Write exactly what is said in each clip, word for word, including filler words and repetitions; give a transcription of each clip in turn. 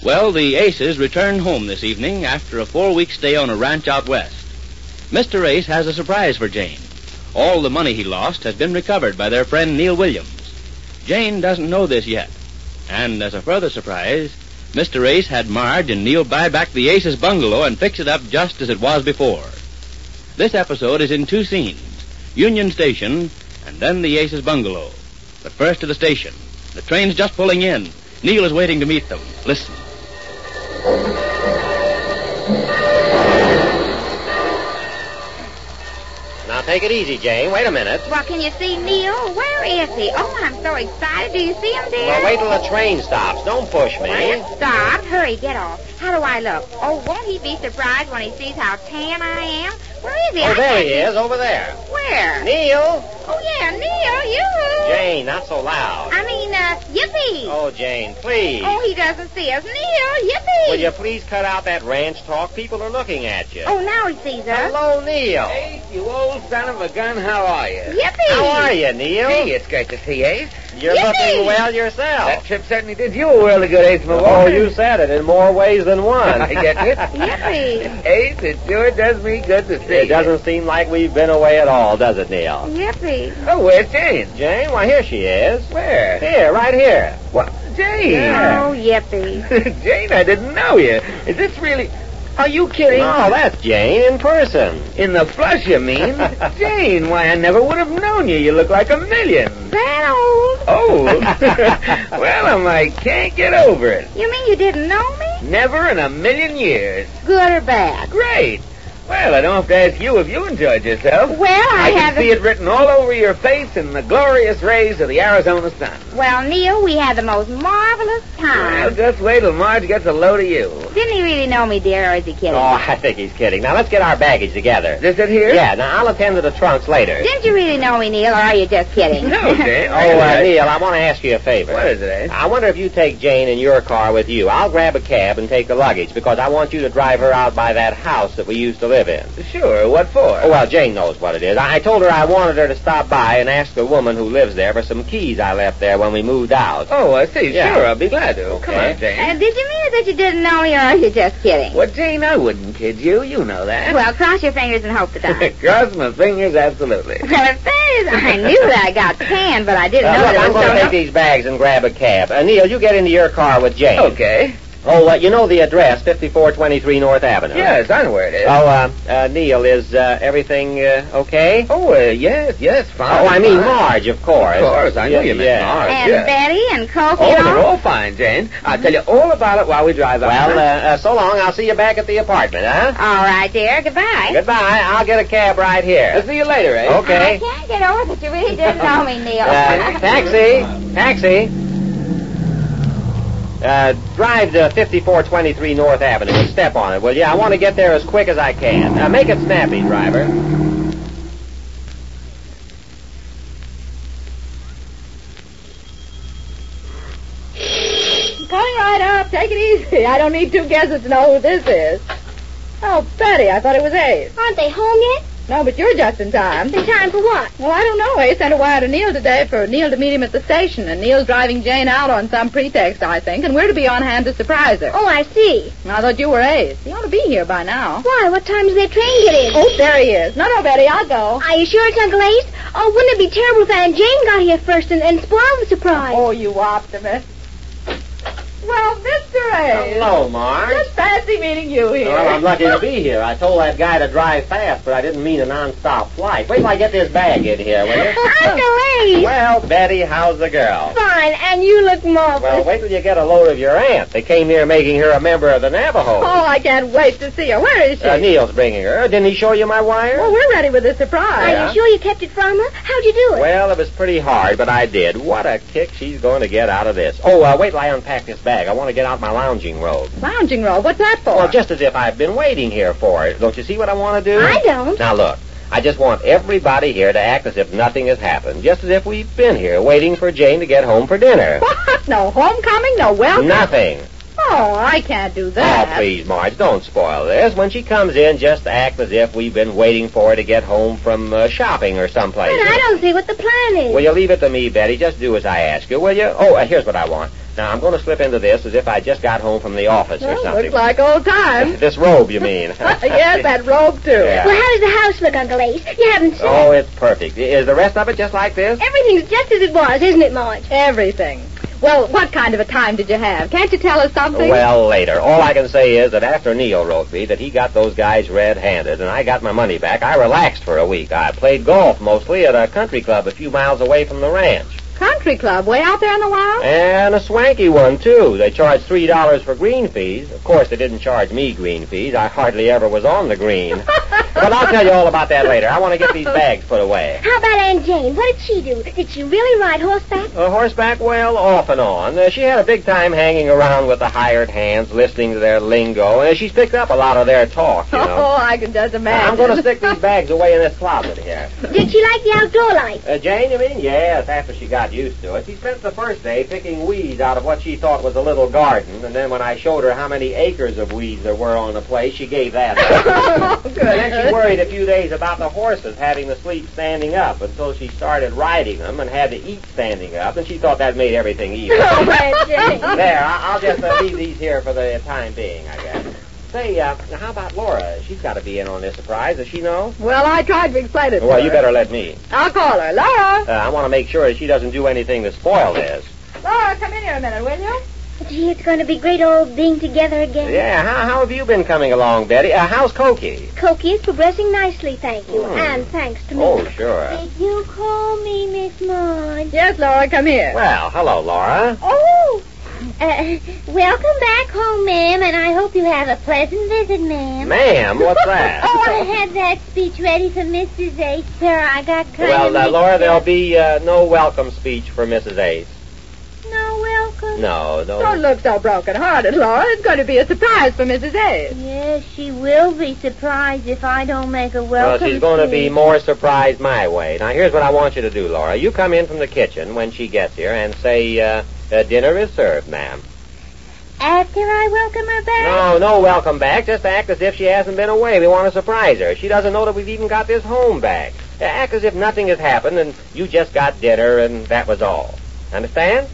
Well, the Aces returned home this evening after a four-week stay on a ranch out west. Mister Ace has a surprise for Jane. All the money he lost has been recovered by their friend Neil Williams. Jane doesn't know this yet. And as a further surprise, Mister Ace had Marge and Neil buy back the Aces' bungalow and fix it up just as it was before. This episode is in two scenes, Union Station and then the Aces' bungalow. But first to the station. The train's just pulling in. Neil is waiting to meet them. Listen. Now, take it easy, Jane. Wait a minute. Well, can you see Neil? Where is he? Oh, I'm so excited. Do you see him, dear? Well, wait till the train stops. Don't push me. Well, it stopped. Hurry, get off. How do I look? Oh, won't he be surprised when he sees how tan I am? Where is he? Oh, I there he can't is, over there. Where? Neil. Oh, yeah, Neil. Yoo-hoo. Jane, not so loud. I mean, uh, yippee. Oh, Jane, please. Oh, he doesn't see us. Neil, yippee. Will you please cut out that ranch talk? People are looking at you. Oh, now he sees us. Hello, Neil. Ace, you old son of a gun, how are you? Yippee. How are you, Neil? Gee, it's great to see you, Ace. You're Yippee. looking well That yourself. trip certainly did you a world of good, Ace, my boy. Oh, you said it in more ways than one. I get it. Yippee. Ace, it sure does me good to see It you. doesn't seem like we've been away at all, does it, Neil? Yippee. Oh, where's Jane? Jane, why, here she is. Where? Here, right here. What? Jane. Yeah. Oh, yippee. Jane, I didn't know you. Is this really... Are you kidding? Oh, that's Jane in person. In the flesh, you mean? Jane, why, I never would have known you. You look like a million. That old? Old? Well, um, I can't get over it. You mean you didn't know me? Never in a million years. Good or bad? Great. Well, I don't have to ask you if you enjoyed yourself. Well, I, I can haven't... see it written all over your face in the glorious rays of the Arizona sun. Well, Neil, we had the most marvelous Well, time. just wait till Marge gets a load of you. Didn't he really know me, dear, or is he kidding? Oh, I think he's kidding. Now, let's get our baggage together. Is this it here? Yeah, now, I'll attend to the trunks later. Didn't you really know me, Neil, or are you just kidding? No, Jane. Oh, uh, Neil, I want to ask you a favor. What is it, eh? I wonder if you take Jane in your car with you. I'll grab a cab and take the luggage, because I want you to drive her out by that house that we used to live in. Sure. What for? Oh, well, Jane knows what it is. I I told her I wanted her to stop by and ask the woman who lives there for some keys I left there when we moved out. Oh, I see. Yeah. Sure, I'll be glad to. Come Okay. on, Jane. Uh, did you mean that you didn't know me, or are you just kidding? Well, Jane, I wouldn't kid you. You know that. Well, cross your fingers and hope to die. Cross my fingers, absolutely. Well, if that is, I knew that I got tan, but I didn't Uh, know look, that I'm it was going to so... take these bags and grab a cab. Uh, Neil, you get into your car with Jane. Okay. Oh, uh, you know the address, fifty-four twenty-three North Avenue. Yes, I know where it is. Oh, uh, uh, Neil, is uh, everything uh, okay? Oh, uh, yes, yes, fine. Oh, I mean fine. Marge, of course. Of course, I knew Yeah, you meant yeah. Marge. And yeah. Betty and Cokie Oh, and they're all? all fine, Jane. I'll tell you all about it while we drive up. Well, uh, uh, so long. I'll see you back at the apartment, huh? All right, dear. Goodbye. Goodbye. I'll get a cab right here. I'll see you later, eh? Okay. I can't get over that you really didn't know me, Neil. Uh, taxi. Taxi. Uh, drive to fifty-four twenty-three North Avenue and step on it, will you? I want to get there as quick as I can. Uh, make it snappy, driver. Coming right up. Take it easy. I don't need two guesses to know who this is. Oh, Betty, I thought it was Ace. Aren't they home yet? No, but you're just in time. In time for what? Well, I don't know. Ace sent a wire to Neil today for Neil to meet him at the station, and Neil's driving Jane out on some pretext, I think, and we're to be on hand to surprise her. Oh, I see. I thought you were Ace. He ought to be here by now. Why? What time does their train get in? Oh, there he is. No, no, Betty, I'll go. Are you sure it's Uncle Ace? Oh, wouldn't it be terrible if Aunt Jane got here first and, and spoiled the surprise? Oh, you optimist. Well, Mister Ace. Hello, Marge. Just fancy meeting you here. Well, I'm lucky to be here. I told that guy to drive fast, but I didn't mean a non-stop flight. Wait till I get this bag in here, will you? Uncle Ace! Well, Betty, how's the girl? Fine, and you look marvelous. Well, wait till you get a load of your aunt. They came here making her a member of the Navajo. Oh, I can't wait to see her. Where is she? Uh, Neil's bringing her. Didn't he show you my wire? Well, we're ready with the surprise. Yeah. Are you sure you kept it from her? How'd you do it? Well, it was pretty hard, but I did. What a kick she's going to get out of this. Oh, uh, wait till I unpack this bag. I want to get out my lounging robe. Lounging robe? What's that for? Well, just as if I've been waiting here for it. Don't you see what I want to do? I don't. Now, look. I just want everybody here to act as if nothing has happened. Just as if we've been here waiting for Jane to get home for dinner. What? No homecoming? No welcome? Nothing. Oh, I can't do Oh, that. please, Marge, don't spoil this. When she comes in, just act as if we've been waiting for her to get home from uh, shopping or someplace. But I don't see what the plan is. Will you leave it to me, Betty? Just do as I ask you, will you? Oh, uh, here's what I want. Now, I'm going to slip into this as if I just got home from the office or Well, something. looks like old times. This robe, you mean? Yes, that robe, too. Yeah. Well, how does the house look, Uncle Ace? You haven't seen Oh, it's perfect. Is the rest of it just like this? Everything's just as it was, isn't it, Marge? Everything. Well, what kind of a time did you have? Can't you tell us something? Well, later. All I can say is that after Neil wrote me that he got those guys red-handed and I got my money back, I relaxed for a week. I played golf mostly at a country club a few miles away from the ranch. Country club, way out there in the wild? And a swanky one, too. They charged three dollars for green fees. Of course, they didn't charge me green fees. I hardly ever was on the green. But I'll tell you all about that later. I want to get these bags put away. How about Aunt Jane? What did she do? Did she really ride horseback? Uh, horseback, well, off and on. Uh, she had a big time hanging around with the hired hands, listening to their lingo. Uh, she's picked up a lot of their talk, you know. Oh, I can just imagine. I'm going to stick these bags away in this closet here. Did she like the outdoor life? Uh, Jane, you mean? Yes, after she got used to it. She spent the first day picking weeds out of what she thought was a little garden, and then when I showed her how many acres of weeds there were on the place, she gave that up. Oh, good. And then she worried a few days about the horses having to sleep standing up until she started riding them and had to eat standing up, and she thought that made everything even. Oh, Aunt Jane. There, I- I'll just uh, leave these here for the time being, I guess. Say, uh, how about Laura? She's got to be in on this surprise. Does she know? Well, I tried to explain it to Well, her. you better let me. I'll call her. Laura! Uh, I want to make sure that she doesn't do anything to spoil this. Laura, come in here a minute, will you? Gee, it's going to be great old being together again. Yeah, how, how have you been coming along, Betty? Uh, how's Cokie? Cokie is progressing nicely, thank you. Hmm. And thanks to me. Oh, sure. Did you call me, Miss Marge? Yes, Laura, come here. Well, hello, Laura. Oh! Uh, welcome back home, ma'am, and I hope you have a pleasant visit, ma'am. Ma'am, what's that? Oh, I had that speech ready for Missus Ace, sir. I got kind Well, of uh, mixed Laura, up. there'll be uh, no welcome speech for Missus Ace. No welcome? No, Don't no. look so broken-hearted, Laura. It's going to be a surprise for Missus Ace. Yes, she will be surprised if I don't make a Well, welcome she's going to be speech. more surprised my way. Now, here's what I want you to do, Laura. You come in from the kitchen when she gets here and say, uh, uh, dinner is served, ma'am. After I welcome her back? No, no welcome back. Just act as if she hasn't been away. We want to surprise her. She doesn't know that we've even got this home back. Act as if nothing has happened and you just got dinner and that was all. Understand?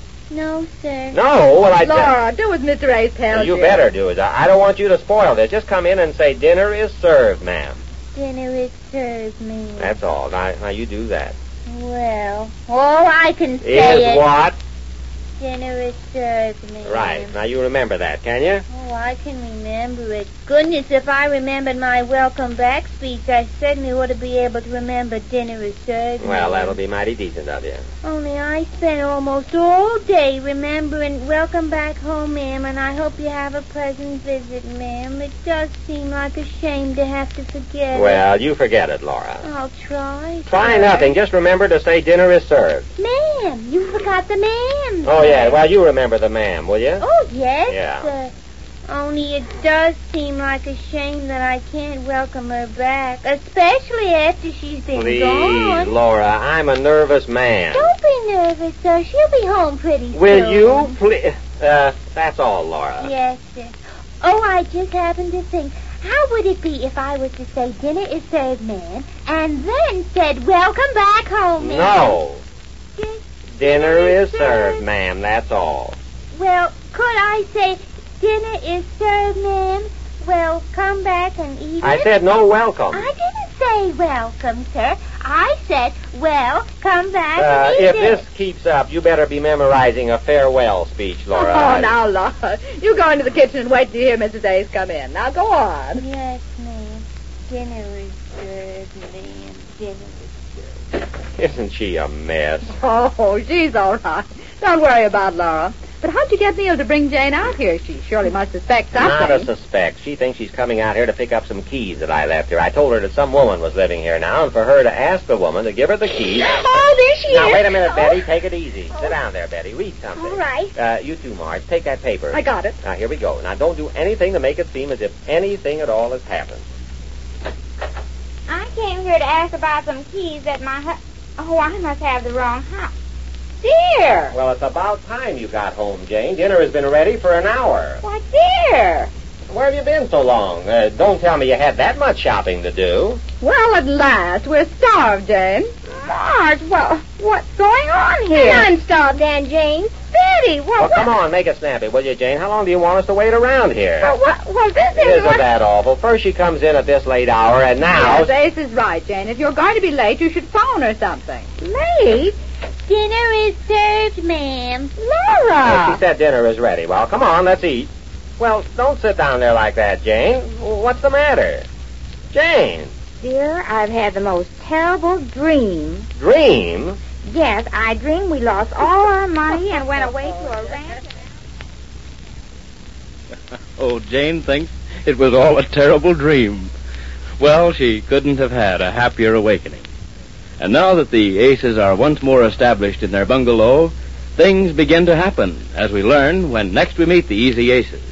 No, sir. No, well, I... Laura, do as Mister Ace tells you you. better do it. I I don't want you to spoil this. Just come in and say, dinner is served, ma'am. Dinner is served, ma'am. That's all. Now, now you do that. Well, all I can say Is is... what? Dinner is served, ma'am. Right. Now, you remember that, can you? Oh, I can remember it. Goodness, if I remembered my welcome back speech, I certainly ought to be able to remember dinner is served. Well, ma'am. that'll be mighty decent of you. Only I spent almost all day remembering welcome back home, ma'am, and I hope you have a pleasant visit, ma'am. It does seem like a shame to have to forget it. Well, you forget it, Laura. I'll try. Try sir. nothing. Just remember to say dinner is served. Ma'am, you forgot the ma'am. Oh, yeah. Well, you remember the ma'am, will you? Oh, yes. Yeah. Uh, only it does seem like a shame that I can't welcome her back, especially after she's been Please, gone. Laura, I'm a nervous man. Don't be nervous, sir. She'll be home pretty soon. Will you please? Uh, that's all, Laura. Yes, sir. Oh, I just happened to think, how would it be if I was to say dinner is served, ma'am, and then said welcome back home, ma'am? No. Just Dinner is served, ma'am. That's all. Well, could I say, dinner is served, ma'am? Well, come back and eat I it? said no welcome. I didn't say welcome, sir. I said, well, come back Uh, and eat if it. this keeps up, you better be memorizing a farewell speech, Laura. Oh, now, Laura. You go into the kitchen and wait till you hear Missus Ace come in. Now, go on. Yes, ma'am. Dinner is served, ma'am. Dinner is served. Isn't she a mess? Oh, she's all right. Don't worry about Laura. But how'd you get Neil to bring Jane out here? She surely must suspect something. Not a suspect. She thinks she's coming out here to pick up some keys that I left here. I told her that some woman was living here now, and for her to ask the woman to give her the keys. Oh, there she Now, is. wait a minute, Oh. Betty. Take it easy. Sit down there, Betty. Read something. All right. Uh, you too, Marge. Take that paper. I got it. Now, here we go. Now, don't do anything to make it seem as if anything at all has happened. I came here to ask about some keys that my hu- Oh, I must have the wrong house. Dear! Well, it's about time you got home, Jane. Dinner has been ready for an hour. Why, dear! Where have you been so long? Uh, don't tell me you had that much shopping to do. Well, at last, we're starved, Jane. Marge, well, what's going on here? I'm stalled, Aunt Jane. Betty, well, Well, what? come on, make it snappy, will you, Jane? How long do you want us to wait around here? Well, what? Well, this It isn't isn't what... that awful. First she comes in at this late hour, and now... Yes, Ace is right, Jane. If you're going to be late, you should phone or something. Late? Dinner is served, ma'am. Well, Laura! she said dinner is ready. Well, come on, let's eat. Well, don't sit down there like that, Jane. What's the matter? Jane, Dear, I've had the most terrible dream. dream? Yes, I dreamed we lost all our money and went away to a ranch. Oh, Jane thinks it was all a terrible dream. Well, she couldn't have had a happier awakening. And now that the Aces are once more established in their bungalow, things begin to happen, as we learn when next we meet the Easy Aces.